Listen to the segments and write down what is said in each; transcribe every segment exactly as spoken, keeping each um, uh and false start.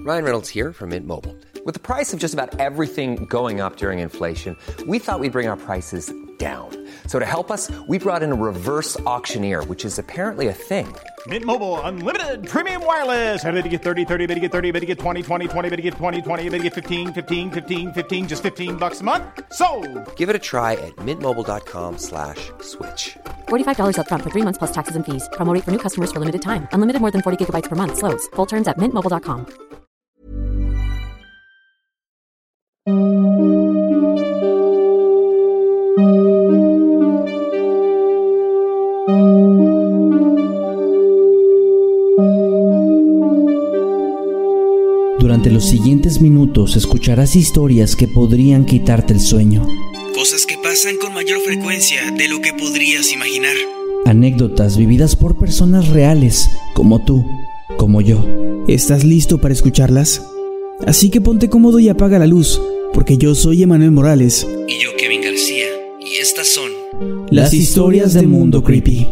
Ryan Reynolds here from Mint Mobile. With the price of just about everything going up during inflation, we thought we'd bring our prices down. So to help us, we brought in a reverse auctioneer, which is apparently a thing. Mint Mobile Unlimited Premium Wireless. How to get thirty, thirty, how to get thirty, how to get twenty, twenty, twenty, how to get twenty, twenty, how to get fifteen, fifteen, fifteen, fifteen, just fifteen bucks a month? Sold! Give it a try at mintmobile.com slash switch. forty-five dollars up front for three months plus taxes and fees. Promo rate for new customers for limited time. Unlimited more than forty gigabytes per month. Slows full terms at mint mobile dot com. Durante los siguientes minutos escucharás historias que podrían quitarte el sueño. Cosas que pasan con mayor frecuencia de lo que podrías imaginar. Anécdotas vividas por personas reales, como tú, como yo. ¿Estás listo para escucharlas? Así que ponte cómodo y apaga la luz, porque yo soy Emanuel Morales. Y yo Kevin García, y estas son... Las historias de Mundo Creepy.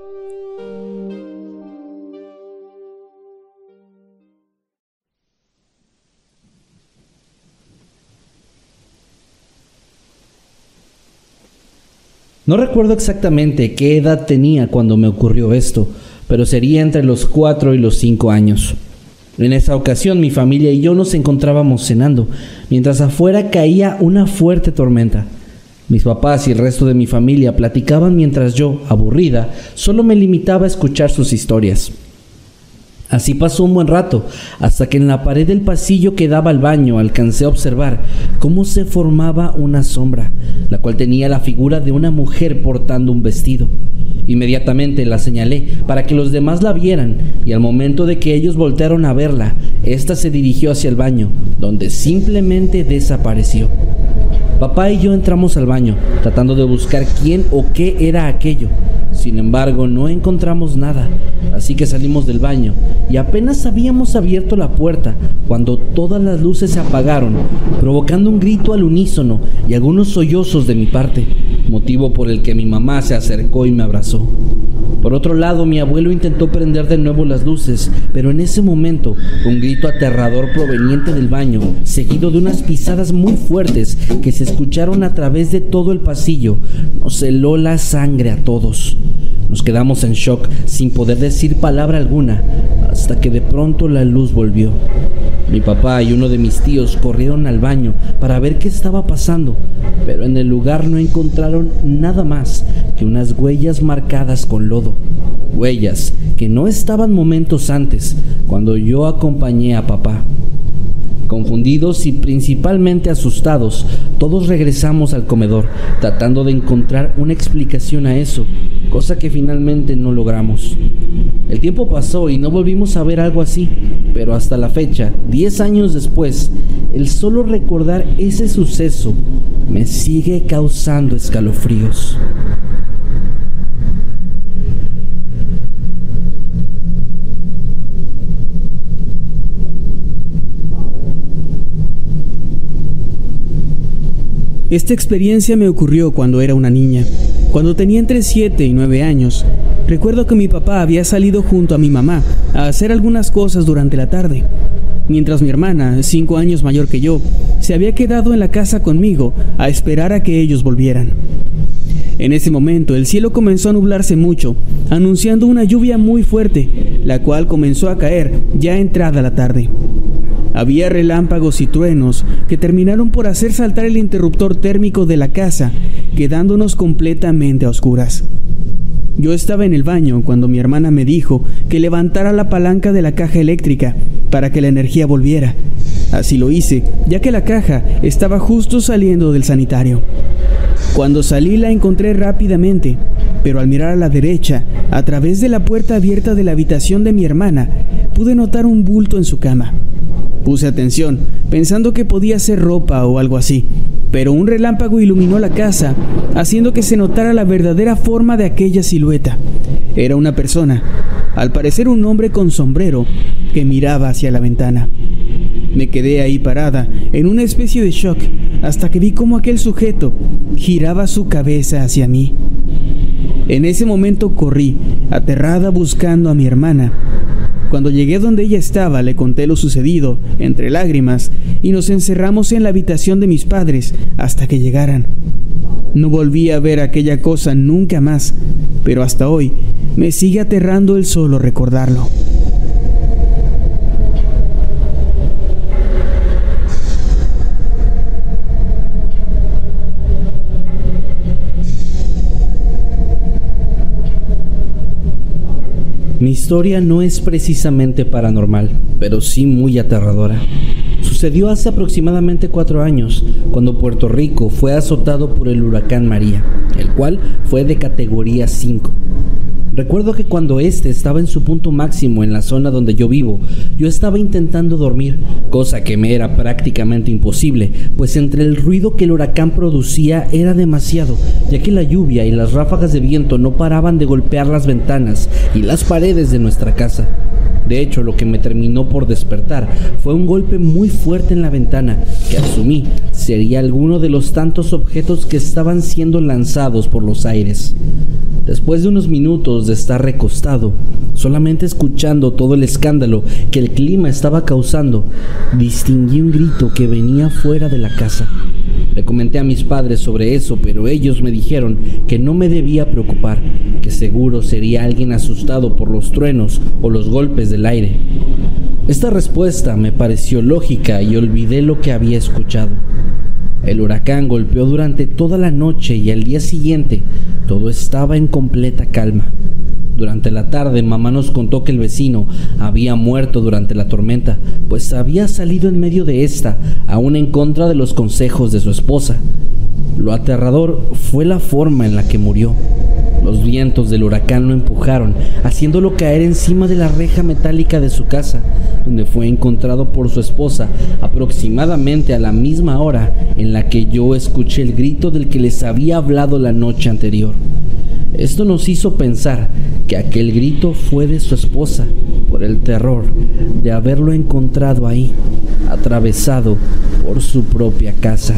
No recuerdo exactamente qué edad tenía cuando me ocurrió esto, pero sería entre los cuatro y los cinco años. En esa ocasión mi familia y yo nos encontrábamos cenando, mientras afuera caía una fuerte tormenta. Mis papás y el resto de mi familia platicaban mientras yo, aburrida, solo me limitaba a escuchar sus historias. Así pasó un buen rato, hasta que en la pared del pasillo que daba al baño alcancé a observar cómo se formaba una sombra, la cual tenía la figura de una mujer portando un vestido. Inmediatamente la señalé para que los demás la vieran, y al momento de que ellos voltearon a verla, ésta se dirigió hacia el baño, donde simplemente desapareció. Papá y yo entramos al baño, tratando de buscar quién o qué era aquello. Sin embargo, no encontramos nada, así que salimos del baño y apenas habíamos abierto la puerta cuando todas las luces se apagaron, provocando un grito al unísono y algunos sollozos de mi parte, motivo por el que mi mamá se acercó y me abrazó. Por otro lado, mi abuelo intentó prender de nuevo las luces, pero en ese momento, un grito aterrador proveniente del baño, seguido de unas pisadas muy fuertes que se escucharon a través de todo el pasillo, nos heló la sangre a todos. Nos quedamos en shock sin poder decir palabra alguna, hasta que de pronto la luz volvió. Mi papá y uno de mis tíos corrieron al baño para ver qué estaba pasando, pero en el lugar no encontraron nada más que unas huellas marcadas con lodo. Huellas que no estaban momentos antes, cuando yo acompañé a papá. Confundidos y principalmente asustados, todos regresamos al comedor, tratando de encontrar una explicación a eso, cosa que finalmente no logramos. El tiempo pasó y no volvimos a ver algo así, pero hasta la fecha, diez años después, el solo recordar ese suceso me sigue causando escalofríos. Esta experiencia me ocurrió cuando era una niña. Cuando tenía entre siete y nueve años, recuerdo que mi papá había salido junto a mi mamá a hacer algunas cosas durante la tarde, mientras mi hermana, cinco años mayor que yo, se había quedado en la casa conmigo a esperar a que ellos volvieran. En ese momento el cielo comenzó a nublarse mucho, anunciando una lluvia muy fuerte, la cual comenzó a caer ya entrada la tarde. Había relámpagos y truenos que terminaron por hacer saltar el interruptor térmico de la casa, quedándonos completamente a oscuras. Yo estaba en el baño cuando mi hermana me dijo que levantara la palanca de la caja eléctrica para que la energía volviera. Así lo hice, ya que la caja estaba justo saliendo del sanitario. Cuando salí la encontré rápidamente, pero al mirar a la derecha, a través de la puerta abierta de la habitación de mi hermana, pude notar un bulto en su cama. Puse atención, pensando que podía ser ropa o algo así, pero un relámpago iluminó la casa, haciendo que se notara la verdadera forma de aquella silueta. Era una persona, al parecer un hombre con sombrero, que miraba hacia la ventana. Me quedé ahí parada, en una especie de shock, hasta que vi cómo aquel sujeto giraba su cabeza hacia mí. En ese momento corrí, aterrada buscando a mi hermana. Cuando llegué donde ella estaba, le conté lo sucedido, entre lágrimas, y nos encerramos en la habitación de mis padres hasta que llegaran. No volví a ver aquella cosa nunca más, pero hasta hoy me sigue aterrando el solo recordarlo. Mi historia no es precisamente paranormal, pero sí muy aterradora. Sucedió hace aproximadamente cuatro años, cuando Puerto Rico fue azotado por el huracán María, el cual fue de categoría cinco. Recuerdo que cuando este estaba en su punto máximo en la zona donde yo vivo, yo estaba intentando dormir, cosa que me era prácticamente imposible, pues entre el ruido que el huracán producía era demasiado, ya que la lluvia y las ráfagas de viento no paraban de golpear las ventanas y las paredes de nuestra casa. De hecho, lo que me terminó por despertar fue un golpe muy fuerte en la ventana, que asumí sería alguno de los tantos objetos que estaban siendo lanzados por los aires. Después de unos minutos de estar recostado, solamente escuchando todo el escándalo que el clima estaba causando, distinguí un grito que venía fuera de la casa. Le comenté a mis padres sobre eso, pero ellos me dijeron que no me debía preocupar, que seguro sería alguien asustado por los truenos o los golpes del aire. Esta respuesta me pareció lógica y olvidé lo que había escuchado. El huracán golpeó durante toda la noche y al día siguiente todo estaba en completa calma. Durante la tarde, mamá nos contó que el vecino había muerto durante la tormenta, pues había salido en medio de esta, aún en contra de los consejos de su esposa. Lo aterrador fue la forma en la que murió. Los vientos del huracán lo empujaron, haciéndolo caer encima de la reja metálica de su casa, donde fue encontrado por su esposa aproximadamente a la misma hora en la que yo escuché el grito del que les había hablado la noche anterior. Esto nos hizo pensar que aquel grito fue de su esposa por el terror de haberlo encontrado ahí, atravesado por su propia casa.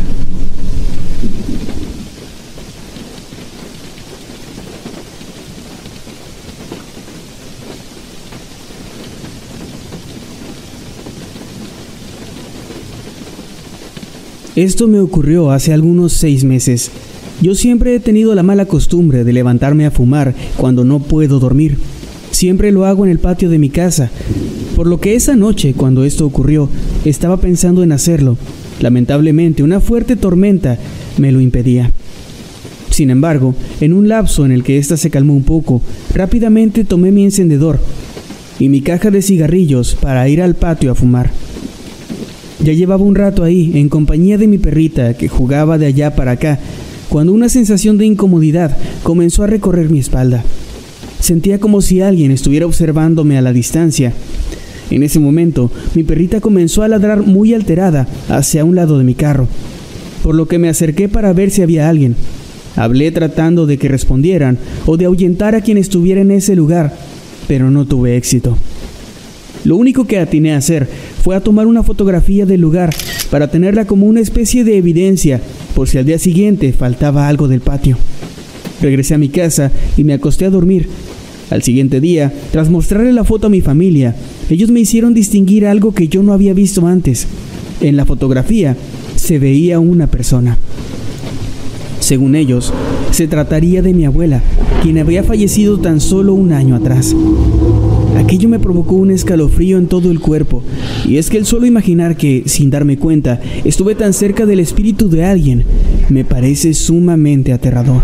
Esto me ocurrió hace algunos seis meses. Yo siempre he tenido la mala costumbre de levantarme a fumar cuando no puedo dormir. Siempre lo hago en el patio de mi casa, por lo que esa noche, cuando esto ocurrió, estaba pensando en hacerlo. Lamentablemente, una fuerte tormenta me lo impedía. Sin embargo, en un lapso en el que ésta se calmó un poco, rápidamente tomé mi encendedor y mi caja de cigarrillos para ir al patio a fumar. Ya llevaba un rato ahí, en compañía de mi perrita, que jugaba de allá para acá, cuando una sensación de incomodidad comenzó a recorrer mi espalda. Sentía como si alguien estuviera observándome a la distancia. En ese momento, mi perrita comenzó a ladrar muy alterada hacia un lado de mi carro, por lo que me acerqué para ver si había alguien. Hablé tratando de que respondieran o de ahuyentar a quien estuviera en ese lugar, pero no tuve éxito. Lo único que atiné a hacer fue a tomar una fotografía del lugar para tenerla como una especie de evidencia por si al día siguiente faltaba algo del patio. Regresé a mi casa y me acosté a dormir. Al siguiente día, tras mostrarle la foto a mi familia, ellos me hicieron distinguir algo que yo no había visto antes. En la fotografía se veía una persona. Según ellos, se trataría de mi abuela, quien había fallecido tan solo un año atrás. Aquello me provocó un escalofrío en todo el cuerpo, y es que el solo imaginar que, sin darme cuenta, estuve tan cerca del espíritu de alguien, me parece sumamente aterrador.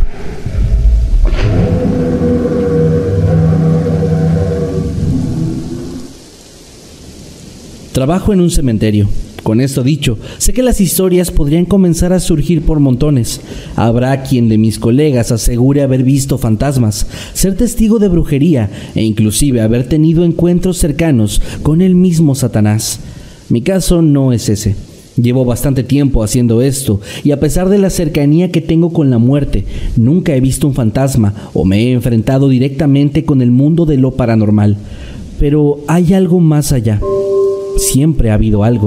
Trabajo en un cementerio. Con esto dicho, sé que las historias podrían comenzar a surgir por montones. Habrá quien de mis colegas asegure haber visto fantasmas, ser testigo de brujería e inclusive haber tenido encuentros cercanos con el mismo Satanás. Mi caso no es ese. Llevo bastante tiempo haciendo esto y a pesar de la cercanía que tengo con la muerte, nunca he visto un fantasma o me he enfrentado directamente con el mundo de lo paranormal. Pero hay algo más allá. Siempre ha habido algo.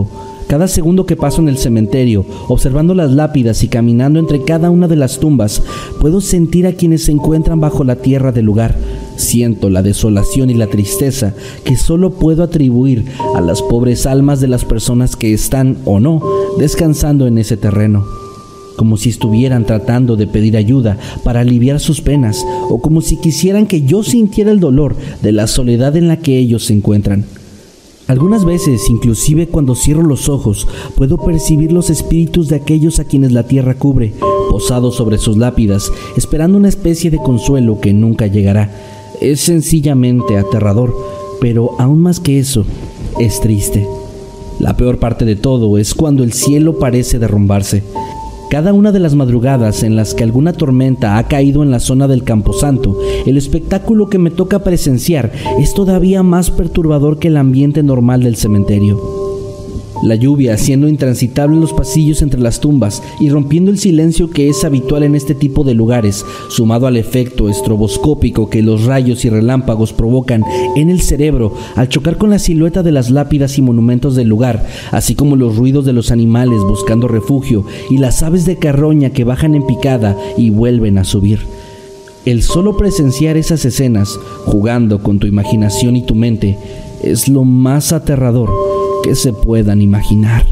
Cada segundo que paso en el cementerio, observando las lápidas y caminando entre cada una de las tumbas, puedo sentir a quienes se encuentran bajo la tierra del lugar. Siento la desolación y la tristeza que solo puedo atribuir a las pobres almas de las personas que están, o no, descansando en ese terreno. Como si estuvieran tratando de pedir ayuda para aliviar sus penas, o como si quisieran que yo sintiera el dolor de la soledad en la que ellos se encuentran. Algunas veces, inclusive cuando cierro los ojos, puedo percibir los espíritus de aquellos a quienes la tierra cubre, posados sobre sus lápidas, esperando una especie de consuelo que nunca llegará. Es sencillamente aterrador, pero aún más que eso, es triste. La peor parte de todo es cuando el cielo parece derrumbarse. Cada una de las madrugadas en las que alguna tormenta ha caído en la zona del Camposanto, el espectáculo que me toca presenciar es todavía más perturbador que el ambiente normal del cementerio. La lluvia haciendo intransitable los pasillos entre las tumbas y rompiendo el silencio que es habitual en este tipo de lugares, sumado al efecto estroboscópico que los rayos y relámpagos provocan en el cerebro al chocar con la silueta de las lápidas y monumentos del lugar, así como los ruidos de los animales buscando refugio y las aves de carroña que bajan en picada y vuelven a subir. El solo presenciar esas escenas, jugando con tu imaginación y tu mente, es lo más aterrador que se puedan imaginar.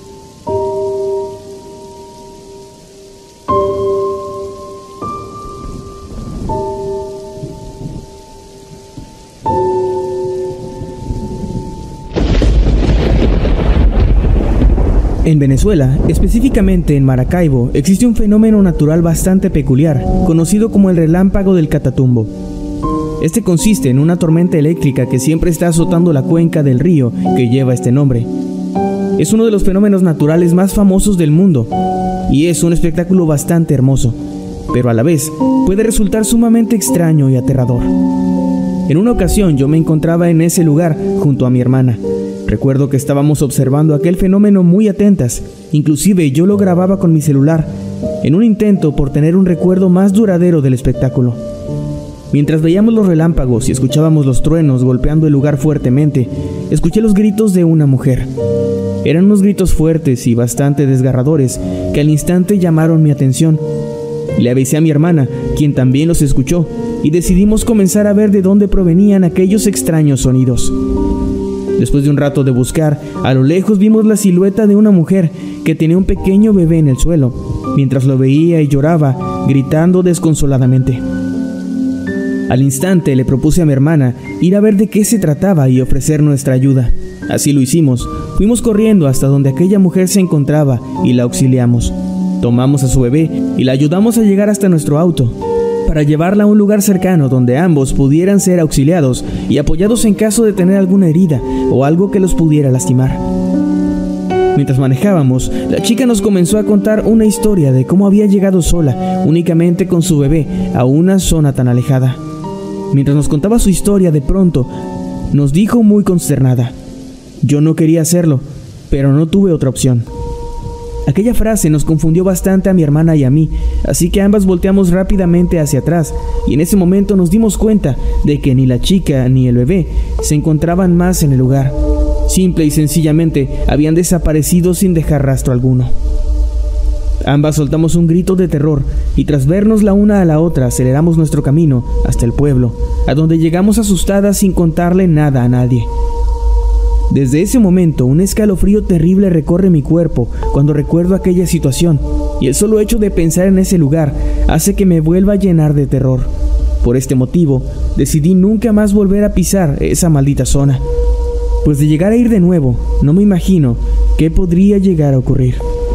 En Venezuela, específicamente en Maracaibo, existe un fenómeno natural bastante peculiar, conocido como el relámpago del Catatumbo. Este consiste en una tormenta eléctrica que siempre está azotando la cuenca del río que lleva este nombre. Es uno de los fenómenos naturales más famosos del mundo y es un espectáculo bastante hermoso, pero a la vez puede resultar sumamente extraño y aterrador. En una ocasión yo me encontraba en ese lugar junto a mi hermana. Recuerdo que estábamos observando aquel fenómeno muy atentas, inclusive yo lo grababa con mi celular, en un intento por tener un recuerdo más duradero del espectáculo. Mientras veíamos los relámpagos y escuchábamos los truenos golpeando el lugar fuertemente, escuché los gritos de una mujer. Eran unos gritos fuertes y bastante desgarradores que al instante llamaron mi atención. Le avisé a mi hermana, quien también los escuchó, y decidimos comenzar a ver de dónde provenían aquellos extraños sonidos. Después de un rato de buscar, a lo lejos vimos la silueta de una mujer que tenía un pequeño bebé en el suelo, mientras lo veía y lloraba, gritando desconsoladamente. Al instante le propuse a mi hermana ir a ver de qué se trataba y ofrecer nuestra ayuda. Así lo hicimos. Fuimos corriendo hasta donde aquella mujer se encontraba y la auxiliamos. Tomamos a su bebé y la ayudamos a llegar hasta nuestro auto, para llevarla a un lugar cercano donde ambos pudieran ser auxiliados y apoyados en caso de tener alguna herida o algo que los pudiera lastimar. Mientras manejábamos, la chica nos comenzó a contar una historia de cómo había llegado sola, únicamente con su bebé, a una zona tan alejada. Mientras nos contaba su historia, de pronto nos dijo muy consternada: yo no quería hacerlo, pero no tuve otra opción. Aquella frase nos confundió bastante a mi hermana y a mí, así que ambas volteamos rápidamente hacia atrás, y en ese momento nos dimos cuenta de que ni la chica ni el bebé se encontraban más en el lugar. Simple y sencillamente habían desaparecido sin dejar rastro alguno. Ambas soltamos un grito de terror y tras vernos la una a la otra aceleramos nuestro camino hasta el pueblo, a donde llegamos asustadas sin contarle nada a nadie. Desde ese momento un escalofrío terrible recorre mi cuerpo cuando recuerdo aquella situación, y el solo hecho de pensar en ese lugar hace que me vuelva a llenar de terror. Por este motivo, decidí nunca más volver a pisar esa maldita zona, pues de llegar a ir de nuevo, no me imagino qué podría llegar a ocurrir.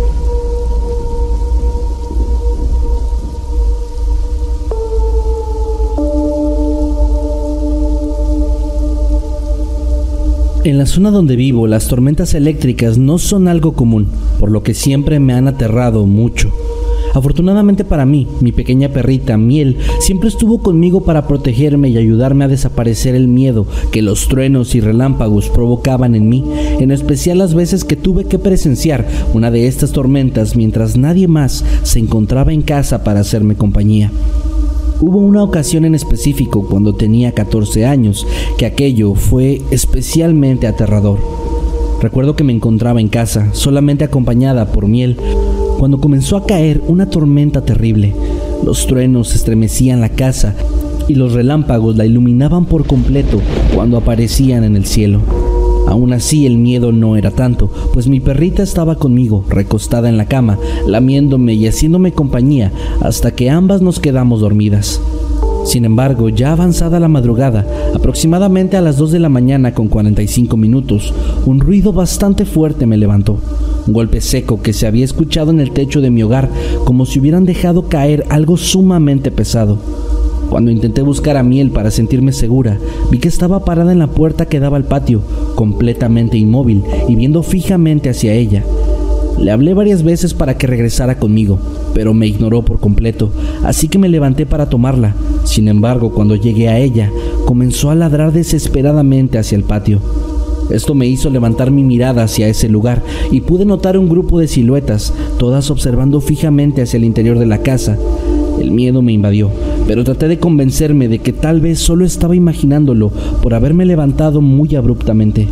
En la zona donde vivo, las tormentas eléctricas no son algo común, por lo que siempre me han aterrado mucho. Afortunadamente para mí, mi pequeña perrita Miel siempre estuvo conmigo para protegerme y ayudarme a desaparecer el miedo que los truenos y relámpagos provocaban en mí, en especial las veces que tuve que presenciar una de estas tormentas mientras nadie más se encontraba en casa para hacerme compañía. Hubo una ocasión en específico cuando tenía catorce años que aquello fue especialmente aterrador. Recuerdo que me encontraba en casa, solamente acompañada por Miel, cuando comenzó a caer una tormenta terrible. Los truenos estremecían la casa y los relámpagos la iluminaban por completo cuando aparecían en el cielo. Aún así, el miedo no era tanto, pues mi perrita estaba conmigo, recostada en la cama, lamiéndome y haciéndome compañía hasta que ambas nos quedamos dormidas. Sin embargo, ya avanzada la madrugada, aproximadamente a las dos de la mañana con cuarenta y cinco minutos, un ruido bastante fuerte me levantó. Un golpe seco que se había escuchado en el techo de mi hogar, como si hubieran dejado caer algo sumamente pesado. Cuando intenté buscar a Miel para sentirme segura, vi que estaba parada en la puerta que daba al patio, completamente inmóvil y viendo fijamente hacia ella. Le hablé varias veces para que regresara conmigo, pero me ignoró por completo, así que me levanté para tomarla. Sin embargo, cuando llegué a ella, comenzó a ladrar desesperadamente hacia el patio. Esto me hizo levantar mi mirada hacia ese lugar y pude notar un grupo de siluetas, todas observando fijamente hacia el interior de la casa. El miedo me invadió, pero traté de convencerme de que tal vez solo estaba imaginándolo por haberme levantado muy abruptamente.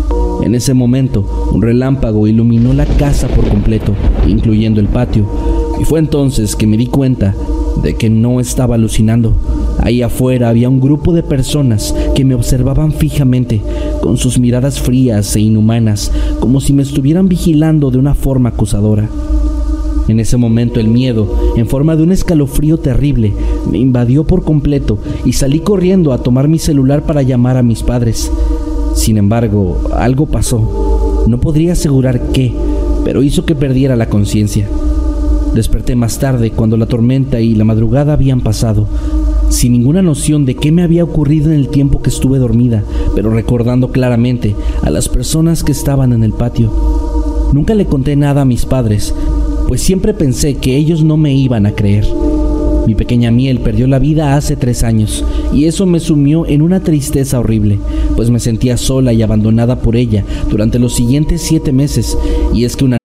En ese momento, un relámpago iluminó la casa por completo, incluyendo el patio, y fue entonces que me di cuenta de que no estaba alucinando. Ahí afuera había un grupo de personas que me observaban fijamente, con sus miradas frías e inhumanas, como si me estuvieran vigilando de una forma acusadora. En ese momento el miedo, en forma de un escalofrío terrible, me invadió por completo y salí corriendo a tomar mi celular para llamar a mis padres. Sin embargo, algo pasó. No podría asegurar qué, pero hizo que perdiera la conciencia. Desperté más tarde cuando la tormenta y la madrugada habían pasado, sin ninguna noción de qué me había ocurrido en el tiempo que estuve dormida, pero recordando claramente a las personas que estaban en el patio. Nunca le conté nada a mis padres, pues siempre pensé que ellos no me iban a creer. Mi pequeña Miel perdió la vida hace tres años y eso me sumió en una tristeza horrible, pues me sentía sola y abandonada por ella durante los siguientes siete meses, y es que una...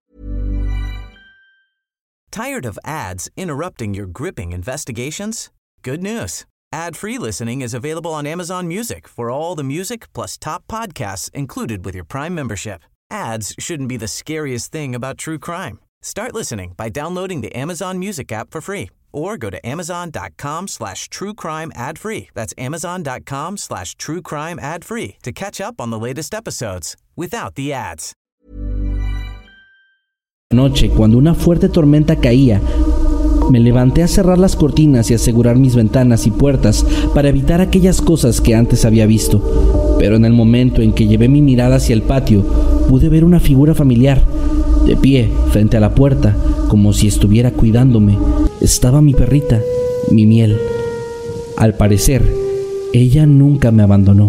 Tired of ads interrupting your gripping investigations? Good news. Ad-free listening is available on Amazon Music for all the music plus top podcasts included with your Prime membership. Ads shouldn't be the scariest thing about true crime. Start listening by downloading the Amazon Music app for free or go to amazon.com slash true crime ad free. That's amazon.com slash true crime ad free to catch up on the latest episodes without the ads. Noche, cuando una fuerte tormenta caía, me levanté a cerrar las cortinas y asegurar mis ventanas y puertas para evitar aquellas cosas que antes había visto. Pero en el momento en que llevé mi mirada hacia el patio, pude ver una figura familiar. De pie, frente a la puerta, como si estuviera cuidándome, estaba mi perrita, mi Miel. Al parecer, ella nunca me abandonó.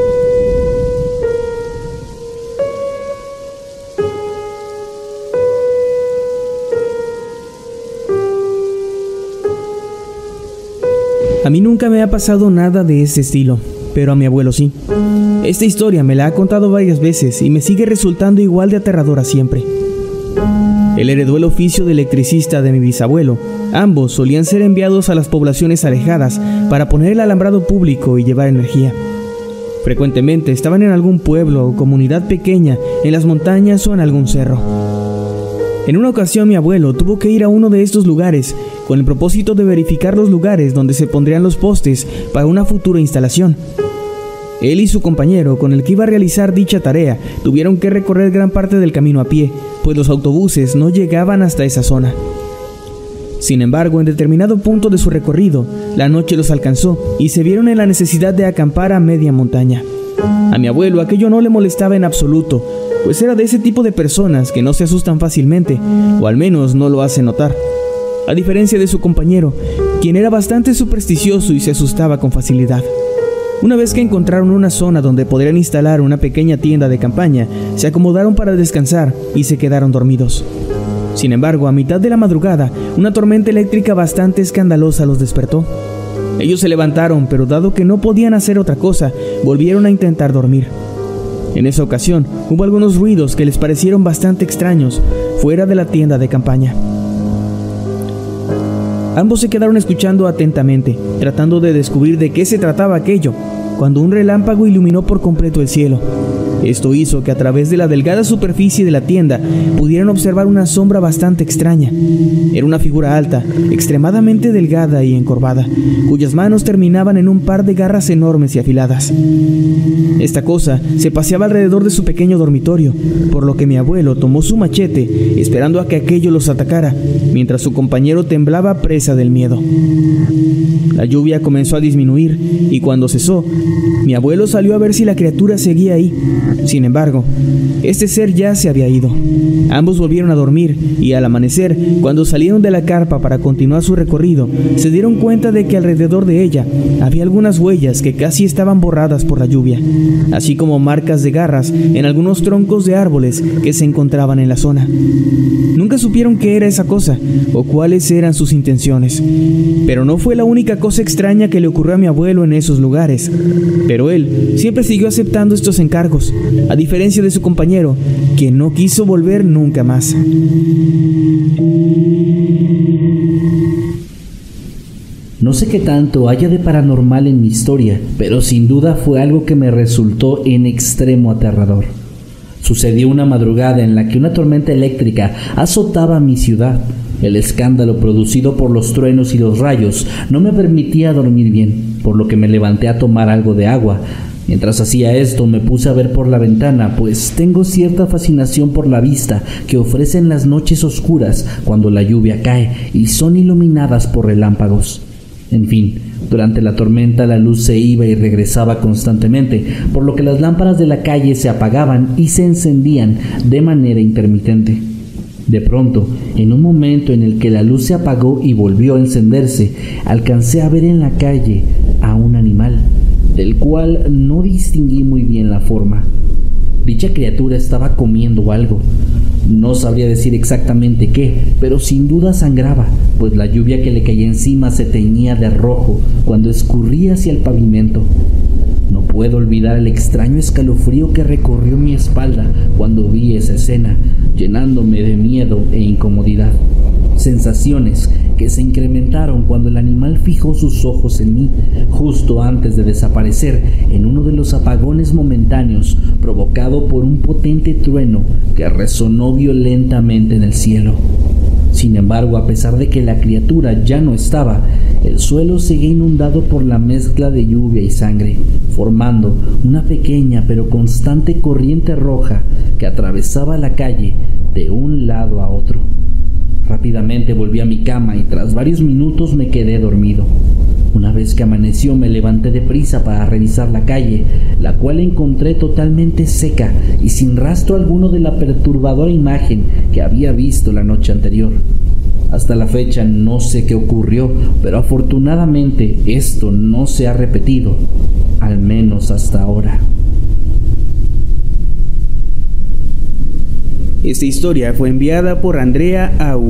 A mí nunca me ha pasado nada de ese estilo, pero a mi abuelo sí. Esta historia me la ha contado varias veces y me sigue resultando igual de aterradora siempre. Él heredó el oficio de electricista de mi bisabuelo. Ambos solían ser enviados a las poblaciones alejadas para poner el alambrado público y llevar energía. Frecuentemente estaban en algún pueblo o comunidad pequeña, en las montañas o en algún cerro. En una ocasión mi abuelo tuvo que ir a uno de estos lugares con el propósito de verificar los lugares donde se pondrían los postes para una futura instalación. Él y su compañero con el que iba a realizar dicha tarea tuvieron que recorrer gran parte del camino a pie, pues los autobuses no llegaban hasta esa zona. Sin embargo, en determinado punto de su recorrido, la noche los alcanzó y se vieron en la necesidad de acampar a media montaña. A mi abuelo aquello no le molestaba en absoluto, pues era de ese tipo de personas que no se asustan fácilmente, o al menos no lo hace notar. A diferencia de su compañero, quien era bastante supersticioso y se asustaba con facilidad. Una vez que encontraron una zona donde podrían instalar una pequeña tienda de campaña, se acomodaron para descansar y se quedaron dormidos. Sin embargo, a mitad de la madrugada, una tormenta eléctrica bastante escandalosa los despertó. Ellos se levantaron, pero dado que no podían hacer otra cosa, volvieron a intentar dormir. En esa ocasión, hubo algunos ruidos que les parecieron bastante extraños fuera de la tienda de campaña. Ambos se quedaron escuchando atentamente, tratando de descubrir de qué se trataba aquello, cuando un relámpago iluminó por completo el cielo. Esto hizo que a través de la delgada superficie de la tienda pudieran observar una sombra bastante extraña. Era una figura alta, extremadamente delgada y encorvada, cuyas manos terminaban en un par de garras enormes y afiladas. Esta cosa se paseaba alrededor de su pequeño dormitorio, por lo que mi abuelo tomó su machete, esperando a que aquello los atacara, mientras su compañero temblaba presa del miedo. La lluvia comenzó a disminuir y cuando cesó, mi abuelo salió a ver si la criatura seguía ahí. Sin embargo, este ser ya se había ido. Ambos volvieron a dormir y al amanecer, cuando salieron de la carpa para continuar su recorrido, se dieron cuenta de que alrededor de ella había algunas huellas que casi estaban borradas por la lluvia, así como marcas de garras en algunos troncos de árboles que se encontraban en la zona. Nunca supieron qué era esa cosa o cuáles eran sus intenciones, pero no fue la única cosa extraña que le ocurrió a mi abuelo en esos lugares. Pero él siempre siguió aceptando estos encargos, a diferencia de su compañero, quien no quiso volver nunca más. No sé qué tanto haya de paranormal en mi historia, pero sin duda fue algo que me resultó en extremo aterrador. Sucedió una madrugada en la que una tormenta eléctrica azotaba mi ciudad. El escándalo producido por los truenos y los rayos no me permitía dormir bien, por lo que me levanté a tomar algo de agua. Mientras hacía esto me puse a ver por la ventana, pues tengo cierta fascinación por la vista que ofrecen las noches oscuras cuando la lluvia cae y son iluminadas por relámpagos. En fin, durante la tormenta la luz se iba y regresaba constantemente, por lo que las lámparas de la calle se apagaban y se encendían de manera intermitente. De pronto, en un momento en el que la luz se apagó y volvió a encenderse, alcancé a ver en la calle a un animal, del cual no distinguí muy bien la forma. Dicha criatura estaba comiendo algo. No sabría decir exactamente qué, pero sin duda sangraba, pues la lluvia que le caía encima se teñía de rojo cuando escurría hacia el pavimento. No puedo olvidar el extraño escalofrío que recorrió mi espalda cuando vi esa escena, llenándome de miedo e incomodidad. Sensaciones que se incrementaron cuando el animal fijó sus ojos en mí, justo antes de desaparecer en uno de los apagones momentáneos provocado por un potente trueno que resonó violentamente en el cielo. Sin embargo, a pesar de que la criatura ya no estaba, el suelo seguía inundado por la mezcla de lluvia y sangre, formando una pequeña pero constante corriente roja que atravesaba la calle de un lado a otro. Rápidamente volví a mi cama y tras varios minutos me quedé dormido. Una vez que amaneció me levanté deprisa para revisar la calle, la cual encontré totalmente seca y sin rastro alguno de la perturbadora imagen que había visto la noche anterior. Hasta la fecha no sé qué ocurrió, pero afortunadamente esto no se ha repetido, al menos hasta ahora. Esta historia fue enviada por Andrea Au.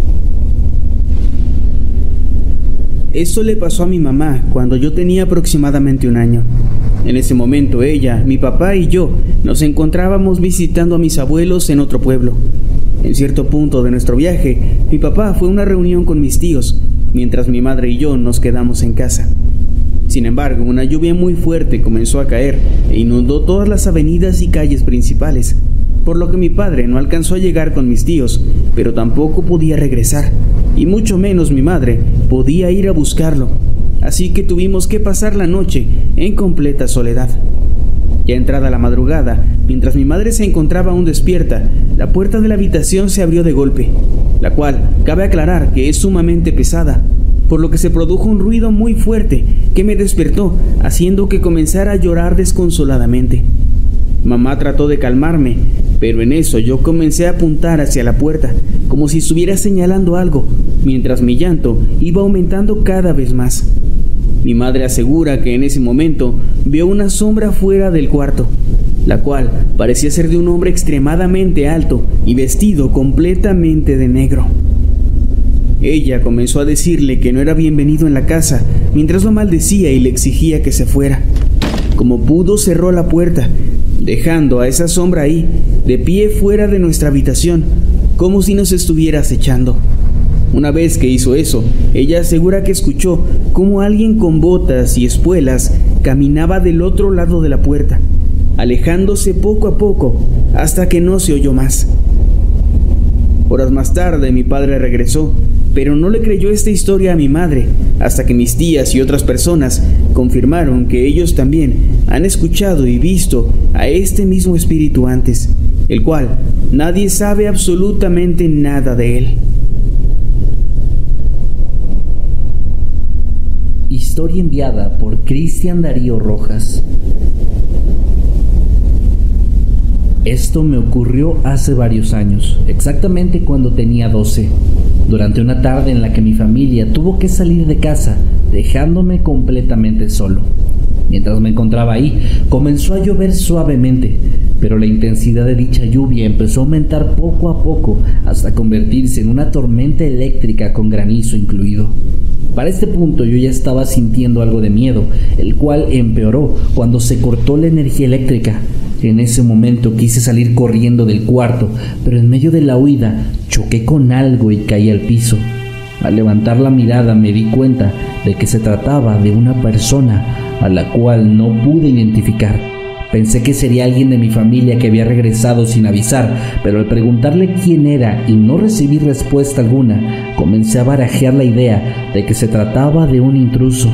Esto le pasó a mi mamá cuando yo tenía aproximadamente un año. En ese momento ella, mi papá y yo nos encontrábamos visitando a mis abuelos en otro pueblo. En cierto punto de nuestro viaje, mi papá fue a una reunión con mis tíos, mientras mi madre y yo nos quedamos en casa. Sin embargo, una lluvia muy fuerte comenzó a caer e inundó todas las avenidas y calles principales, por lo que mi padre no alcanzó a llegar con mis tíos, pero tampoco podía regresar, y mucho menos mi madre podía ir a buscarlo, así que tuvimos que pasar la noche en completa soledad. Ya entrada la madrugada, mientras mi madre se encontraba aún despierta, la puerta de la habitación se abrió de golpe, la cual cabe aclarar que es sumamente pesada, por lo que se produjo un ruido muy fuerte que me despertó, haciendo que comenzara a llorar desconsoladamente. Mamá trató de calmarme, pero en eso yo comencé a apuntar hacia la puerta, como si estuviera señalando algo, mientras mi llanto iba aumentando cada vez más. Mi madre asegura que en ese momento vio una sombra fuera del cuarto, la cual parecía ser de un hombre extremadamente alto y vestido completamente de negro. Ella comenzó a decirle que no era bienvenido en la casa, mientras lo maldecía y le exigía que se fuera. Como pudo, cerró la puerta, dejando a esa sombra ahí, de pie fuera de nuestra habitación, como si nos estuviera acechando. Una vez que hizo eso, ella asegura que escuchó cómo alguien con botas y espuelas caminaba del otro lado de la puerta, alejándose poco a poco hasta que no se oyó más. Horas más tarde mi padre regresó, pero no le creyó esta historia a mi madre, hasta que mis tías y otras personas confirmaron que ellos también han escuchado y visto a este mismo espíritu antes, el cual nadie sabe absolutamente nada de él. Historia enviada por Cristian Darío Rojas. Esto me ocurrió hace varios años, exactamente cuando tenía doce, durante una tarde en la que mi familia tuvo que salir de casa, dejándome completamente solo. Mientras me encontraba ahí, comenzó a llover suavemente, pero la intensidad de dicha lluvia empezó a aumentar poco a poco hasta convertirse en una tormenta eléctrica con granizo incluido. Para este punto yo ya estaba sintiendo algo de miedo, el cual empeoró cuando se cortó la energía eléctrica. En ese momento quise salir corriendo del cuarto, pero en medio de la huida choqué con algo y caí al piso. Al levantar la mirada me di cuenta de que se trataba de una persona a la cual no pude identificar. Pensé que sería alguien de mi familia que había regresado sin avisar, pero al preguntarle quién era y no recibir respuesta alguna, comencé a barajear la idea de que se trataba de un intruso.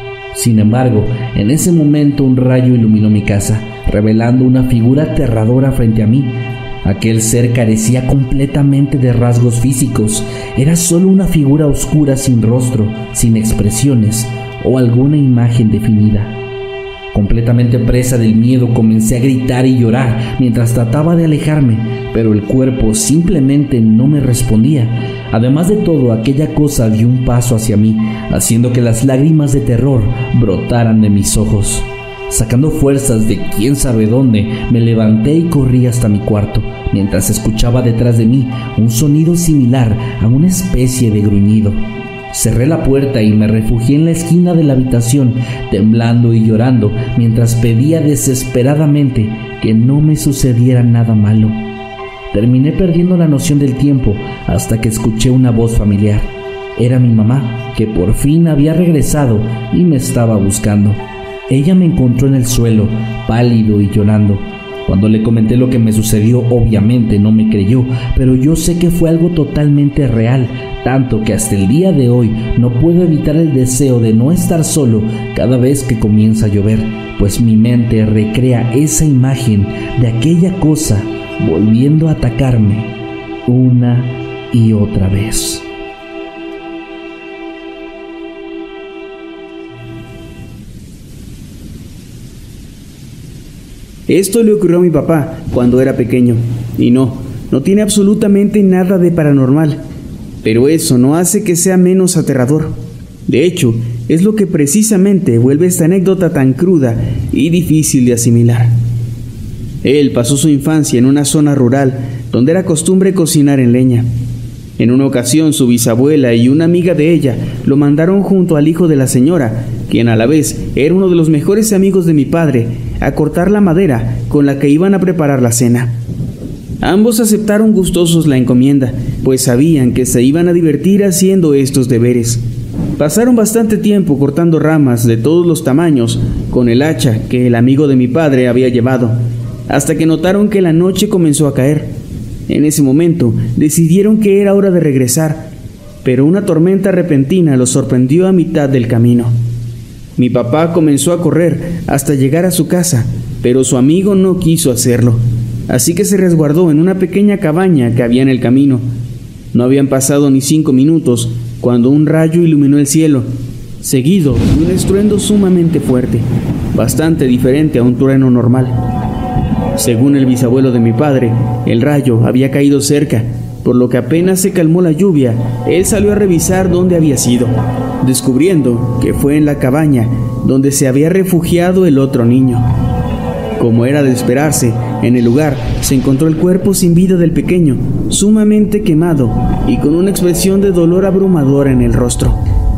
Sin embargo, en ese momento un rayo iluminó mi casa, revelando una figura aterradora frente a mí. Aquel ser carecía completamente de rasgos físicos, era solo una figura oscura sin rostro, sin expresiones o alguna imagen definida. Completamente presa del miedo, comencé a gritar y llorar mientras trataba de alejarme, pero el cuerpo simplemente no me respondía. Además de todo, aquella cosa dio un paso hacia mí, haciendo que las lágrimas de terror brotaran de mis ojos. Sacando fuerzas de quién sabe dónde, me levanté y corrí hasta mi cuarto, mientras escuchaba detrás de mí un sonido similar a una especie de gruñido. Cerré la puerta y me refugié en la esquina de la habitación, temblando y llorando, mientras pedía desesperadamente que no me sucediera nada malo. Terminé perdiendo la noción del tiempo hasta que escuché una voz familiar. Era mi mamá, que por fin había regresado y me estaba buscando. Ella me encontró en el suelo, pálido y llorando. Cuando le comenté lo que me sucedió, obviamente no me creyó, pero yo sé que fue algo totalmente real, tanto que hasta el día de hoy no puedo evitar el deseo de no estar solo cada vez que comienza a llover, pues mi mente recrea esa imagen de aquella cosa volviendo a atacarme una y otra vez. Esto le ocurrió a mi papá cuando era pequeño, y no, no tiene absolutamente nada de paranormal, pero eso no hace que sea menos aterrador. De hecho, es lo que precisamente vuelve esta anécdota tan cruda y difícil de asimilar. Él pasó su infancia en una zona rural donde era costumbre cocinar en leña. En una ocasión su bisabuela y una amiga de ella lo mandaron junto al hijo de la señora, quien a la vez era uno de los mejores amigos de mi padre, a cortar la madera con la que iban a preparar la cena. Ambos aceptaron gustosos la encomienda, pues sabían que se iban a divertir haciendo estos deberes. Pasaron bastante tiempo cortando ramas de todos los tamaños con el hacha que el amigo de mi padre había llevado, hasta que notaron que la noche comenzó a caer. En ese momento decidieron que era hora de regresar, pero una tormenta repentina los sorprendió a mitad del camino. Mi papá comenzó a correr hasta llegar a su casa, pero su amigo no quiso hacerlo, así que se resguardó en una pequeña cabaña que había en el camino. No habían pasado ni cinco minutos cuando un rayo iluminó el cielo, seguido de un estruendo sumamente fuerte, bastante diferente a un trueno normal. Según el bisabuelo de mi padre, el rayo había caído cerca, por lo que apenas se calmó la lluvia, él salió a revisar dónde había sido, descubriendo que fue en la cabaña donde se había refugiado el otro niño. Como era de esperarse, en el lugar se encontró el cuerpo sin vida del pequeño, sumamente quemado y con una expresión de dolor abrumadora en el rostro.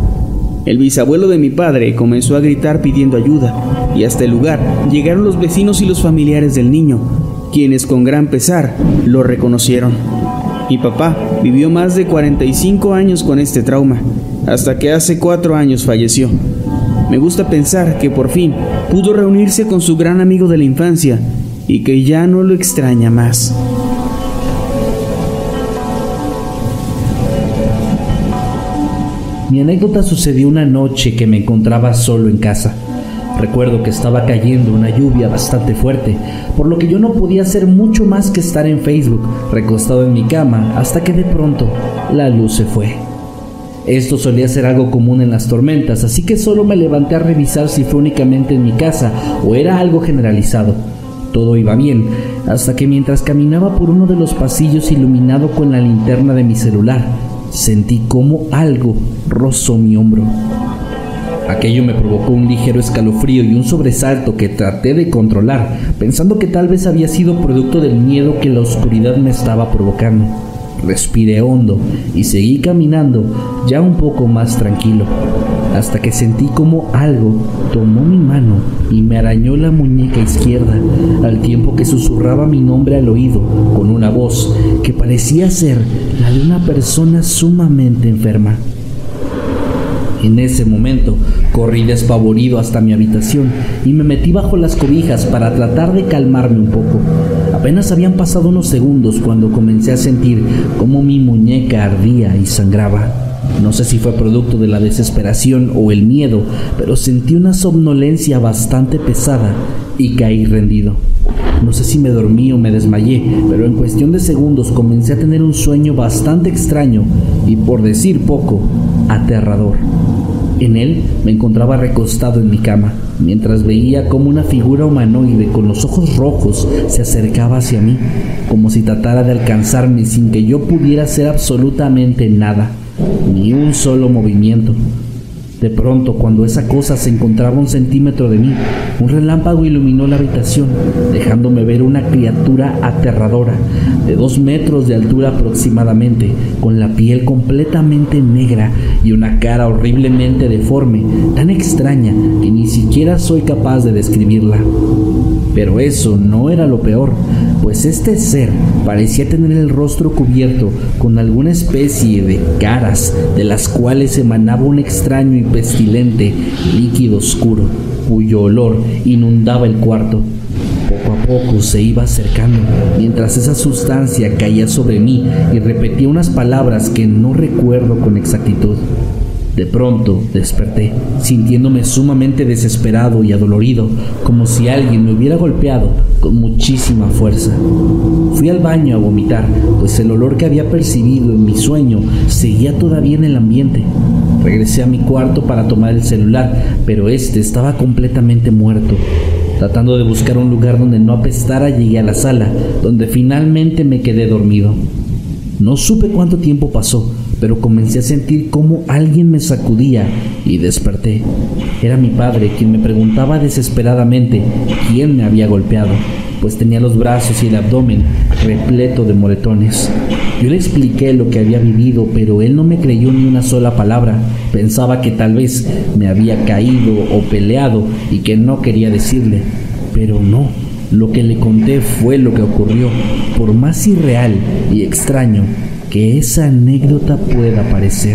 El bisabuelo de mi padre comenzó a gritar pidiendo ayuda, y hasta el lugar llegaron los vecinos y los familiares del niño, quienes con gran pesar lo reconocieron. Mi papá vivió más de cuarenta y cinco años con este trauma, hasta que hace cuatro años falleció. Me gusta pensar que por fin pudo reunirse con su gran amigo de la infancia y que ya no lo extraña más. Mi anécdota sucedió una noche que me encontraba solo en casa. Recuerdo que estaba cayendo una lluvia bastante fuerte, por lo que yo no podía hacer mucho más que estar en Facebook, recostado en mi cama, hasta que de pronto la luz se fue. Esto solía ser algo común en las tormentas, así que solo me levanté a revisar si fue únicamente en mi casa o era algo generalizado. Todo iba bien, hasta que mientras caminaba por uno de los pasillos iluminado con la linterna de mi celular, sentí como algo rozó mi hombro. Aquello me provocó un ligero escalofrío y un sobresalto que traté de controlar, pensando que tal vez había sido producto del miedo que la oscuridad me estaba provocando. Respiré hondo y seguí caminando, ya un poco más tranquilo, hasta que sentí como algo tomó mi mano y me arañó la muñeca izquierda, al tiempo que susurraba mi nombre al oído con una voz que parecía ser la de una persona sumamente enferma. En ese momento, corrí despavorido hasta mi habitación y me metí bajo las cobijas para tratar de calmarme un poco. Apenas habían pasado unos segundos cuando comencé a sentir cómo mi muñeca ardía y sangraba. No sé si fue producto de la desesperación o el miedo, pero sentí una somnolencia bastante pesada y caí rendido. No sé si me dormí o me desmayé, pero en cuestión de segundos comencé a tener un sueño bastante extraño y, por decir poco, aterrador. En él me encontraba recostado en mi cama, mientras veía como una figura humanoide con los ojos rojos se acercaba hacia mí, como si tratara de alcanzarme sin que yo pudiera hacer absolutamente nada, ni un solo movimiento. De pronto, cuando esa cosa se encontraba a un centímetro de mí, un relámpago iluminó la habitación, dejándome ver una criatura aterradora, de dos metros de altura aproximadamente, con la piel completamente negra y una cara horriblemente deforme, tan extraña que ni siquiera soy capaz de describirla. Pero eso no era lo peor, pues este ser parecía tener el rostro cubierto con alguna especie de caras, de las cuales emanaba un extraño y pestilente líquido oscuro, cuyo olor inundaba el cuarto. Poco a poco se iba acercando, mientras esa sustancia caía sobre mí y repetía unas palabras que no recuerdo con exactitud. De pronto desperté, sintiéndome sumamente desesperado y adolorido, como si alguien me hubiera golpeado con muchísima fuerza. Fui al baño a vomitar, pues el olor que había percibido en mi sueño seguía todavía en el ambiente. Regresé a mi cuarto para tomar el celular, pero este estaba completamente muerto. Tratando de buscar un lugar donde no apestara, llegué a la sala, donde finalmente me quedé dormido. No supe cuánto tiempo pasó, pero comencé a sentir cómo alguien me sacudía y desperté. Era mi padre, quien me preguntaba desesperadamente quién me había golpeado, pues tenía los brazos y el abdomen repleto de moretones. Yo le expliqué lo que había vivido, pero él no me creyó ni una sola palabra. Pensaba que tal vez me había caído o peleado y que no quería decirle, pero no. Lo que le conté fue lo que ocurrió, por más irreal y extraño que esa anécdota pueda parecer.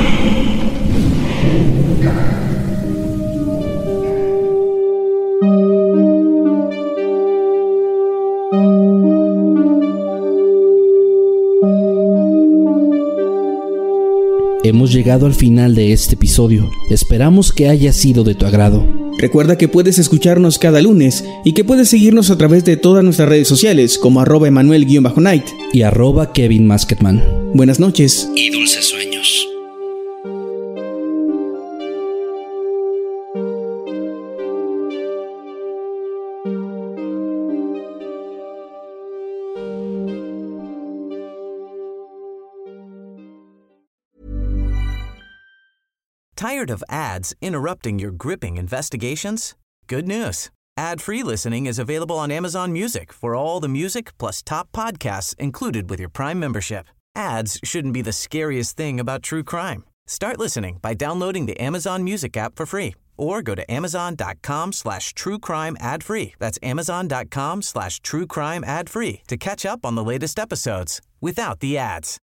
Hemos llegado al final de este episodio. Esperamos que haya sido de tu agrado. Recuerda que puedes escucharnos cada lunes y que puedes seguirnos a través de todas nuestras redes sociales como arroba Emanuel-Night y arroba Kevin Masketman. Buenas noches y dulces sueños. Tired of ads interrupting your gripping investigations? Good news. Ad-free listening is available on Amazon Music for all the music plus top podcasts included with your Prime membership. Ads shouldn't be the scariest thing about true crime. Start listening by downloading the Amazon Music app for free or go to amazon.com slash true crime ad free. That's amazon.com slash true crime ad free to catch up on the latest episodes without the ads.